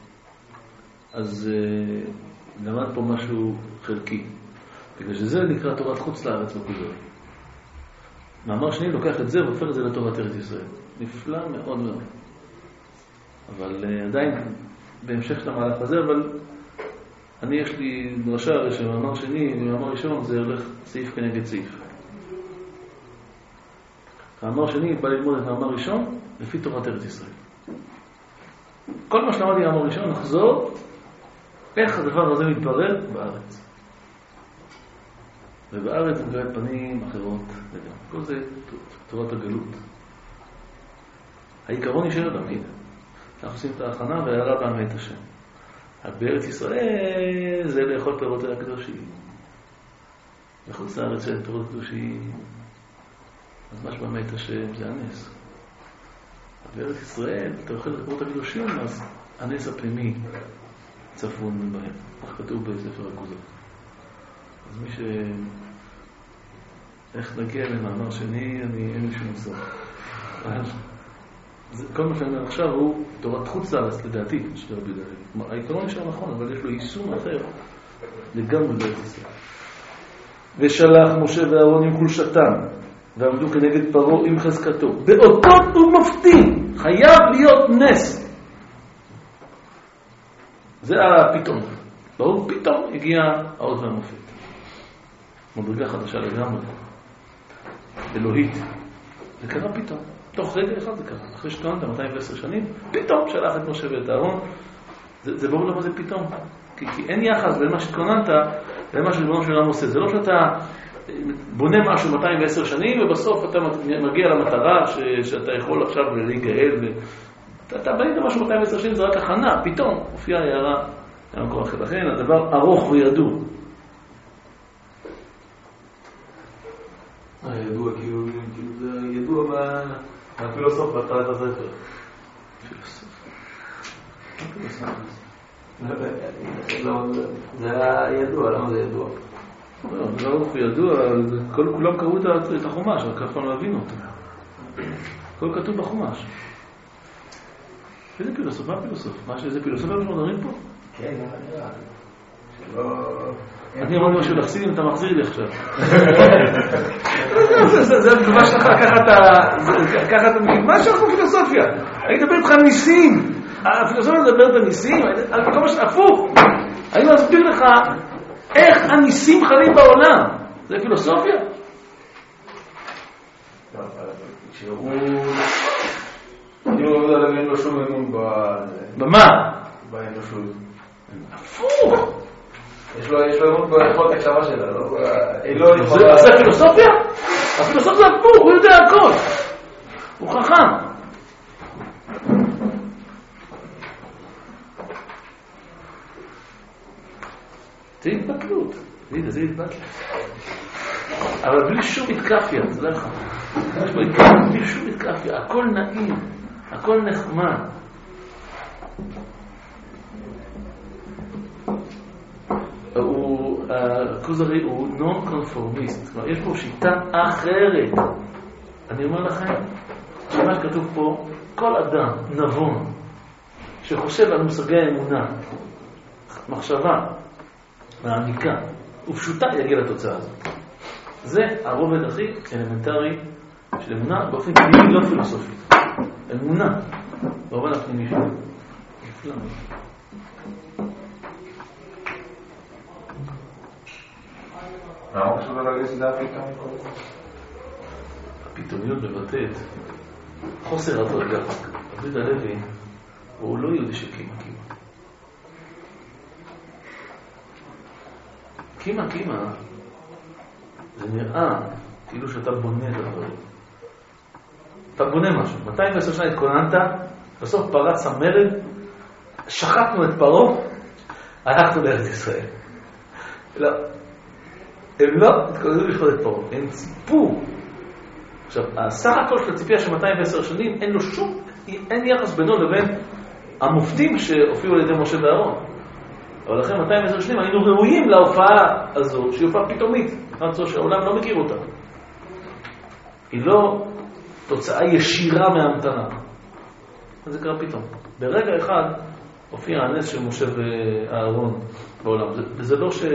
אז למד פה משהו חלקי. בגלל שזה נקרא תורת חוץ לארץ בכוזר. מאמר שני לוקח את זה והופך את זה לתורת ארץ ישראל. נפלא מאוד מאוד. אבל עדיין בהמשך של המהלך הזה, אבל אני יש לי דרשה הרי שמאמר שני ומאמר ראשון זה הולך סעיף כנגד סעיף. המאמר שני בא ללמוד את מאמר ראשון לפי תורת ארץ ישראל. כל מה שלמדתי מאמר ראשון נחזור איך הדבר הזה מתברר בארץ. ובארץ זה מגרד פנים אחרות וגם. כל זה תורת הגלות. העיקרון יישאר תמיד. אנחנו עושים את ההכנה והערה בעמי את השם. בארץ ישראל זה לאכול פירות על הקדושים. בחוץ לארץ של פירות קדושים. אז מה שבעמי את השם זה הנס. בארץ ישראל, אתה אוכל את פירות הקדושים, אז הנס הפנימי צפון בהם. כך כתוב בספר הכוזר. אז מי ש... איך נגיע למאמר שני, אני אין לי שום מושג. כל מה שאני אומר עכשיו הוא תורת חוץ לארץ, לדעתי, של רבי יהודה הלוי. העיקרון נשאר נכון, אבל יש לו יישום אחר לגמרי בארץ ישראל. ושלח משה ואהרון עם קולשתם, ועמדו כנגד פרעה עם חזקתו. באותות ומופתים חייב להיות נס. זה הפתאום. ברור, פתאום הגיע האות והמופת. מדרגה חדשה לגמרי. אלוהית. זה קרה פתאום. תוך רגע אחד זה קרה. אחרי שכהנת מאתיים ועשר שנים, פתאום שלח את משה ואת אהרון. זה, זה ברור למה זה פתאום. כי, כי אין יחס בין מה שכהנת למה שריבונו של עולם עושה. זה לא שאתה בונה משהו מאתיים ועשר שנים, ובסוף אתה מגיע למטרה ש, שאתה יכול עכשיו להיגאל. ו... אתה, אתה בנית משהו מאתיים ועשר שנים, זה רק הכנה. פתאום הופיעה הערה למקור אחר. לכן הדבר ארוך וידוע. ידוע, כאילו, זה ידוע מהפילוסוף בהתחלת הספר. פילוסוף? זה היה ידוע, למה זה ידוע? לא, זה לא ארוך וידוע, כולם קראו את החומש, רק אף פעם לא הבינו אותו. הכל כתוב בחומש. איזה פילוסוף? מה פילוסוף? מה שזה פילוסוף? מה שמודרים פה? כן, אני נראה. אני אומר משהו לחסידים, אתה מחזיר לי עכשיו. זה ממש ככה, ככה אתה מבין, מה שאנחנו פילוסופיה? אני מדבר איתך ניסים, הפילוסופיה מדבר בניסים, על כל מה שהפוך. אני מסביר לך איך הניסים חלים בעולם. זה פילוסופיה. שהוא... כאילו הוא יודע אין לו שום אמון במה? באנושות. הפוך. יש לו אמון ביכולת הקשבה שלה, לא? זה פילוסופיה? הפילוסופיה זה הפוך, הוא יודע הכל. הוא חכם. זה התבטלות. זה התבטלות. אבל בלי שום התקפיה, זה לך. בלי שום התקפיה, הכל נעים, הכל נחמד. הוא, הכוזרי הוא נון קונפורמיסט, כלומר יש פה שיטה אחרת. אני אומר לכם, שמה שכתוב פה, כל אדם נבון שחושב על מושגי האמונה, מחשבה מעמיקה ופשוטה יגיע לתוצאה הזאת. זה הרובד הכי אלמנטרי של אמונה באופן פנימי, לא פילוסופי. אמונה באופן הפנימי שלו. למה חשוב להגיד שזה הפתאומי? הפתאומיות מבטאת חוסר הדרגה. דוד הלוי הוא לא יהודי של קימה קימה. קימה קימה זה נראה כאילו שאתה בונה את הדברים. אתה בונה משהו. מאתיים ועשר שנה התכוננת, בסוף פרץ המרד, שחטנו את פרעה, הלכנו לארץ ישראל. לא. הם לא התכוננו לשחוט את פרעה, הם ציפו. עכשיו, הסך הכל של הציפייה של מאתיים ועשר שנים, אין לו שום, אין יחס בינו לבין המופתים שהופיעו על ידי משה ואהרון. אבל לכן מאתיים ועשר שנים היינו ראויים להופעה הזו, שהיא הופעה פתאומית, זו שהעולם לא מכיר אותה. היא לא תוצאה ישירה מההמתנה. אז זה קרה פתאום. ברגע אחד הופיע הנס של משה ואהרון בעולם. וזה לא ש...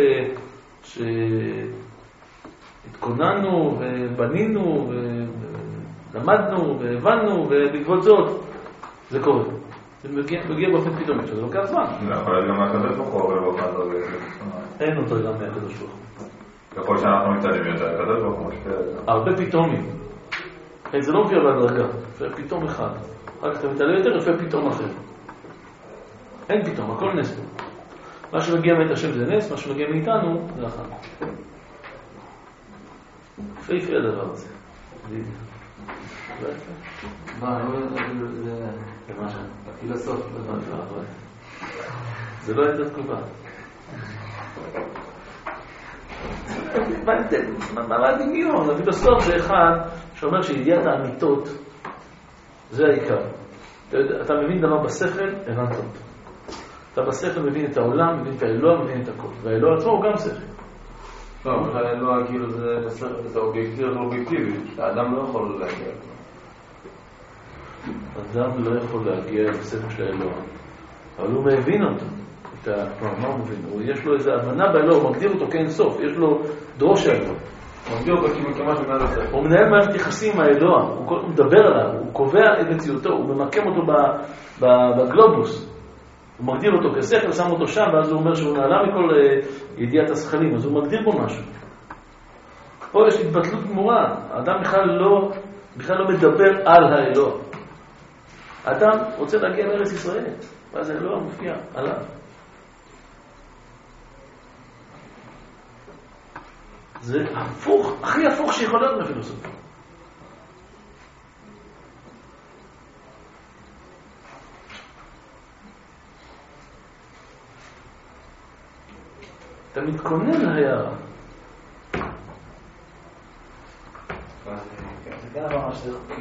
שהתכוננו ובנינו ולמדנו והבנו, ובעקבות זאת זה קורה. זה מגיע, מגיע באופן פתאומי, שזה לוקח זמן. זה יכול להיות גם מהקדוש ברוך הוא, אבל לא מהקדוש ברוך הוא. אין אותו גם מהקדוש ברוך הוא. ככל שאנחנו מצטערים יותר, הקדוש ברוך הוא משפיע. הרבה פתאומים. זה לא מופיע בהדרגה, זה פתאום אחד. רק אתה מתעלה יותר, יפה פתאום אחר. אין פתאום, הכל נס. מה שמגיע מאת השם זה נס, מה שמגיע מאיתנו זה אחד. יפה הדבר הזה. מה, אני לא יודע, זה מה שם? הפילוסוף. זה לא הייתה תקופה. מה הדמיון? הפילוסוף זה אחד שאומר שידיעת האמיתות זה העיקר. אתה מבין דבר בשכל, הבנת אותו. אתה בשכל מבין את העולם, מבין את האלוה, מבין את הכל. והאלוה עצמו הוא גם שכל. לא, בכלל האלוה כאילו זה אובייקטיבי. האדם לא יכול להגיע. אדם לא יכול להגיע לשכל של האלוה. אבל הוא מבין אותו. מה הוא מבין? יש לו איזו הבנה באלוה, הוא מגדיר אותו כאין סוף. יש לו דרוש האלוה. הוא מגדיר אותו כמעט במעט השכל. הוא מנהל מערכת יחסים עם האלוה. הוא מדבר עליו, הוא קובע את מציאותו, הוא ממקם אותו בגלובוס. הוא מגדיר אותו כשכל, שם אותו שם, ואז הוא אומר שהוא נעלה מכל ידיעת השכלים, אז הוא מגדיר בו משהו. פה יש התבטלות גמורה. האדם בכלל לא, בכלל לא מדבר על האלוה. האדם רוצה להגיע לארץ ישראל, ואז האלוה מופיע עליו. זה הפוך, הכי הפוך שיכול להיות מהפילוסופיה. אתה מתכונן להערה. זה כן אבל ממש זה חוקי.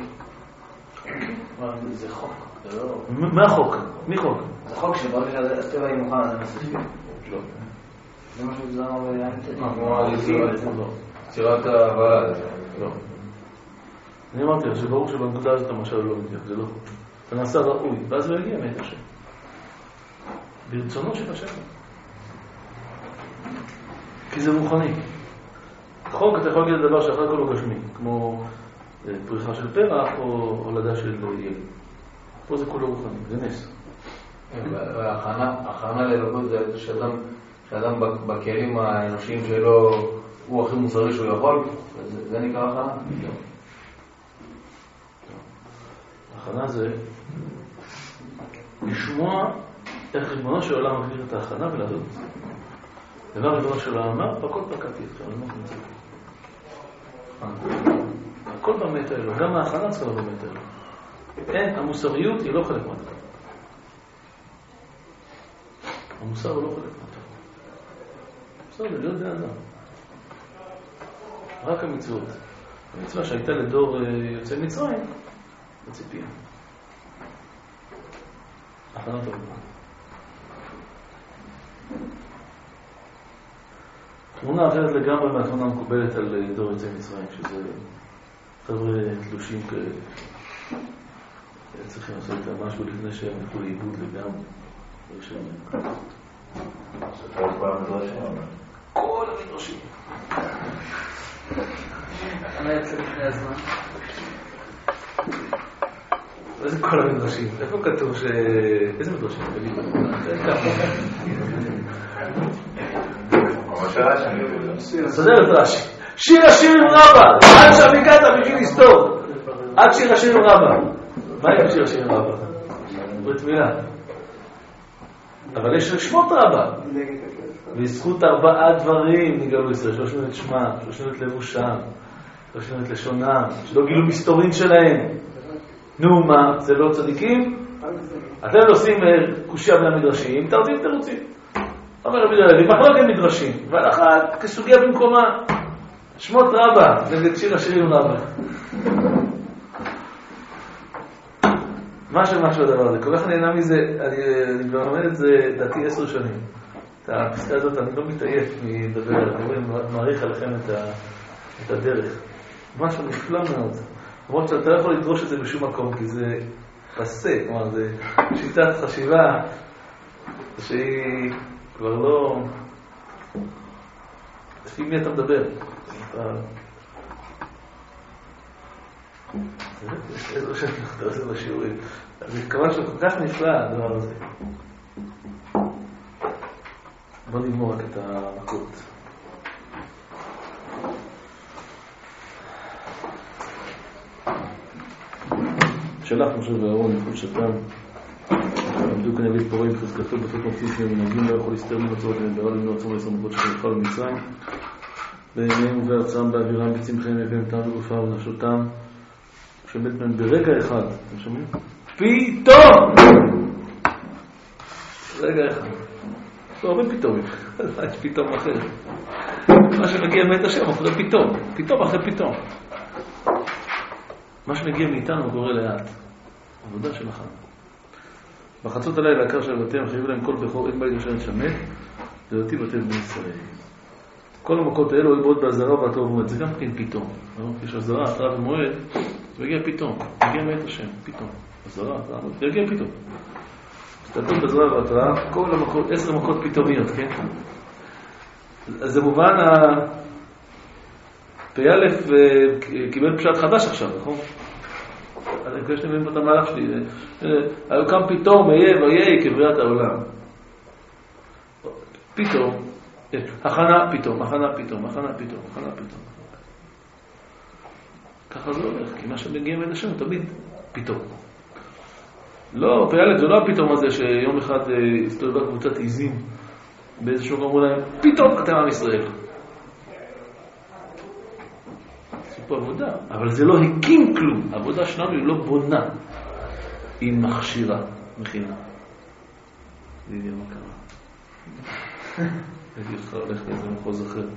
זה חוק, זה לא... מה חוק? מי חוק? זה חוק שברגע שהטבע היא מוכן, זה מספיק. לא. זה משהו שזה אמר בעניין. כמו יצירת ההבאה. לא. אני אמרתי לך שברור שבנקודה הזאת המשל לא מגיע, זה לא. אתה נעשה ראוי, ואז לא הגיע מאת השם. ברצונו של השם. כי זה רוחני. חוק אתה יכול להגיד דבר שאחר כל לא גשמי, כמו פריחה של פרח או הולדה של ילד. פה זה כולו רוחני, זה נס. ההכנה לאלוקות זה שאדם, שאדם בכלים האנושיים שלו הוא הכי מוסרי שהוא יכול, זה נקרא הכנה? הכנה זה לשמוע איך ריבונו של עולם מגדיר את ההכנה ולעשות את זה. דבר ריבונו של עולם אמר, הכל פקעתי אתכם, אני לא מבין. הכל באמת האלו, גם ההכנה צריכה לא באמת האלו. אין, המוסריות היא לא חלק מהתכון. המוסר הוא לא חלק מהתכון. המוסר זה להיות בן אדם. רק המצוות. המצווה שהייתה לדור יוצאי מצרים, בציפייה. הכנת עבודה. תמונה אחרת לגמרי מהתמונה המקובלת על דור יוצאי מצרים, שזה חבר'ה תלושים כאלה. צריכים לעשות את משהו לפני שהם ילכו לאיבוד לגמרי. כל המדרשים. כל המדרשים. מה יצא לפני הזמן? איזה כל המדרשים? איפה כתוב ש... איזה מדרשים? סדר את רש"י. שיר השיר עם רבא! עד שם הגעת בשביל לסתור. עד שיר השיר עם רבא. מה עם שיר השיר עם רבא? ברית מילה. אבל יש שמות רבא. בזכות ארבעה דברים נגאלו ישראל. שלא שומעים את שמם, שלא שומעים את לבושם, שלא שומעים את לשונם, שלא גילו מסתורין שלהם. נו מה, זה לא צדיקים? אתם עושים קושיה בין המדרשים, תרצים תרוצים. אומר רבי דלוי, מחלוקת מדרשים, והלכה כסוגיה במקומה. שמות רבא, נגד שיר השירים רבא. משהו משהו הדבר הזה, כל כך נהנה מזה, אני כבר לומד את זה דעתי עשר שנים. את הפסקה הזאת אני לא מתעייף מדבר, אני מעריך עליכם את הדרך. משהו נפלא מאוד. למרות שאתה לא יכול לדרוש את זה בשום מקום, כי זה פסה, כלומר, זה שיטת חשיבה שהיא כבר לא... לפי מי אתה מדבר? איזה שאני אתה עושה בשיעורים. אז התכוון שכל כך נפלא הדבר הזה. בוא נגמור רק את המכות. שלח משה ואהרון לחול שתם, עמדו כנגד פורעים חזקתו בפת מפתיס ומנהגים, לא יכול להסתר מבצורת ונדרה למנוע עצמו לעשר מכות שכנפל במצרים, בעיניהם ובארצם באווירם בצמחיהם יביהם טעם וגופם ונפשותם, שמת מהם ברגע אחד, אתם שומעים? פתאום! רגע אחד. לא הרבה פתאום, יש פתאום אחר. מה שמגיע מת השם, אחרי פתאום. פתאום אחרי פתאום. מה שמגיע מאיתנו קורה לאט. עבודה שלכם. בחצות הלילה העיקר של בתיהם חייבו להם כל בכור, אין בית יושן שמת, לדעתי בתי בני ישראל. כל המכות האלו היו בעוד בהזרה והטוב ומועד. זה גם כן פתאום. יש הזרה, התראה ומועד, זה מגיע פתאום. מגיע מאת השם, פתאום. הזרה, התראה ומועד, זה מגיע פתאום. סתתות בזרה והתראה, כל המכות, עשר מכות פתאומיות, כן? אז זה מובן, פי-אלף קיבל פשט חדש עכשיו, נכון? אני מקווה שאתם מבינים את המהלך שלי. היו קם פתאום, אהיה ואהיה כבריאת העולם. פתאום, הכנה פתאום, הכנה פתאום, הכנה פתאום, הכנה פתאום. ככה זה הולך, כי מה שמגיע מן השם תמיד פתאום. לא, פי-אלף זה לא הפתאום הזה שיום אחד הסתובבה קבוצת עיזים באיזשהו אמרו להם, פתאום אתם עם ישראל. פה עבודה, אבל זה לא הקים כלום. העבודה שלנו היא לא בונה, היא מכשירה, מכינה. זה יודע מה קרה. הייתי אותך הולך לאיזה מחוז אחר.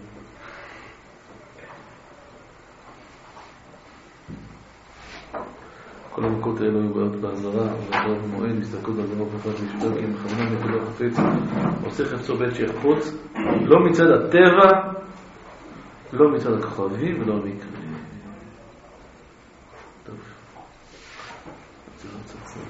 כל המכות האלו היו בעיות בהזרה, ועזרה במועד, הסתכלות בהזרה ופפת משבר, כי הם מכוונים נקודה חפץ, עושה חפצו בית שיחפוץ, לא מצד הטבע, לא מצד הכוכבים ולא המקרה. טוב. זה לא צצה.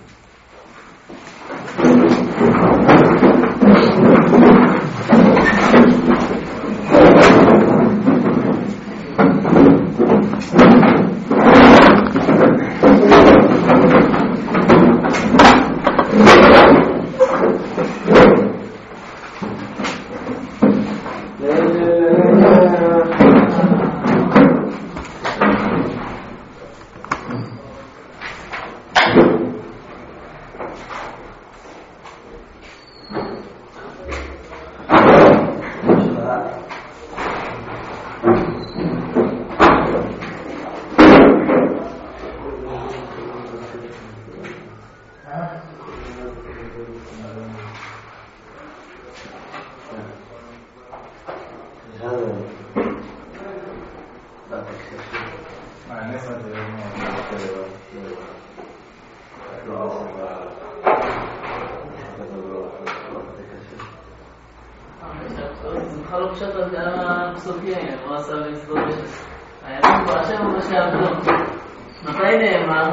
חלוק שאתה יודע פסוקים, הוא עשה מצוות היה פה השם הוא שעבדו. מתי נאמר?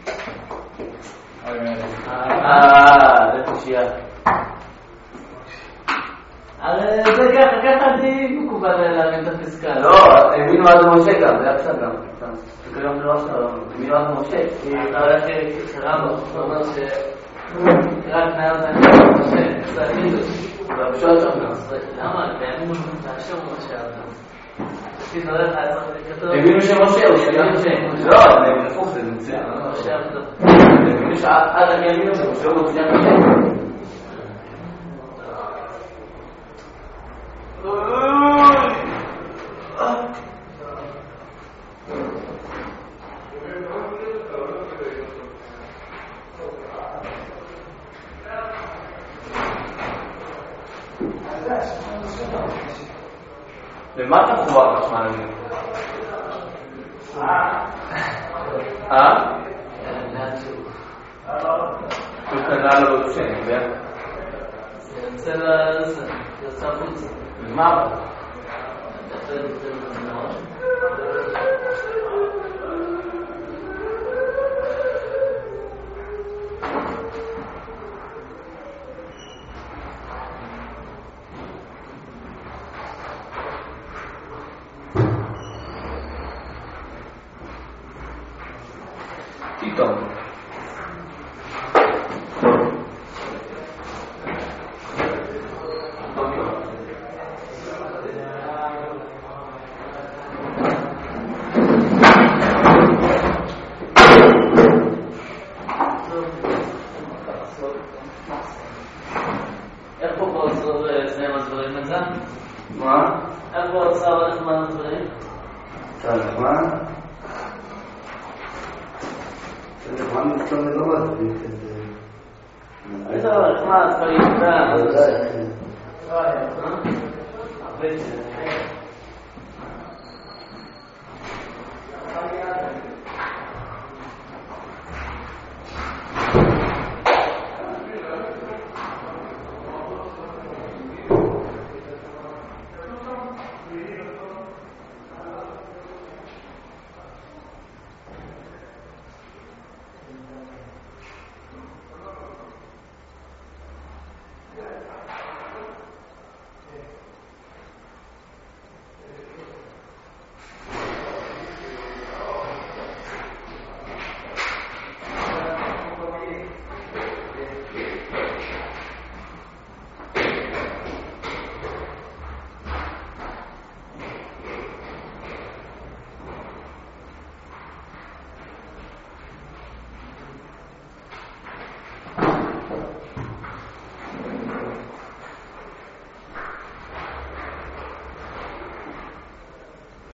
אה, זה תשיעה. הרי זה ככה, ככה די מקובל להבין את הפסקה. לא, האמינו עד משה גם, זה היה פסק גם. זה כיום לא עשתה, האמינו עד משה. אתה הולך לרמב"ם, הוא אומר שרק נער זה אני משה, זה החידוש. והפשוט שם גם. למה? בימים השם הוא שעבדו. תגיד, הולך היה צריך לכתוב. האמינו שמשה הוא שעבדו. לא, זה הפוך, זה נמצא. משה עבדו. האמינו שעד האמינו שמשה הוא שעבדו. למה אתה חובה חשמל אני? אה? הוא קנה לו עוד שאני יודע? זה יוצא לזה, זה יוצא חוצה. למה? פתאום איך פה באוצר שניהם הסברים את זה? מה? איך באוצר הנחמן הסברים? הנחמן? הנחמן מסתובב לא מסביר את זה. איזה הנחמן הסברים? ודאי, כן. הרבה